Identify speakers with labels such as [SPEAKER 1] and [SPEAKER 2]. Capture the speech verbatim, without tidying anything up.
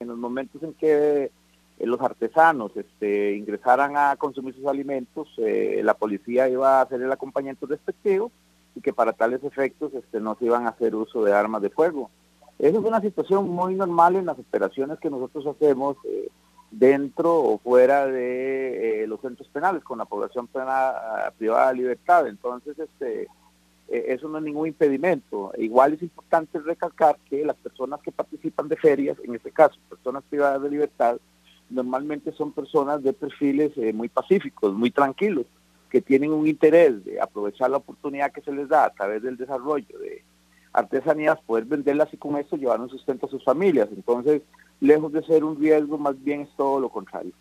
[SPEAKER 1] en los momentos en que eh, los artesanos este, ingresaran a consumir sus alimentos, eh, la policía iba a hacer el acompañamiento respectivo y que para tales efectos este, no se iban a hacer uso de armas de fuego. Esa es una situación muy normal en las operaciones que nosotros hacemos eh, dentro o fuera de eh, los centros penales con la población penal, privada de libertad. Entonces, este, eh, eso no es ningún impedimento. Igual es importante recalcar que las personas que participan de ferias, en este caso, personas privadas de libertad, normalmente son personas de perfiles eh, muy pacíficos, muy tranquilos, que tienen un interés de aprovechar la oportunidad que se les da a través del desarrollo de artesanías, poder venderlas y con eso llevar un sustento a sus familias. Entonces, lejos de ser un riesgo, más bien es todo lo contrario.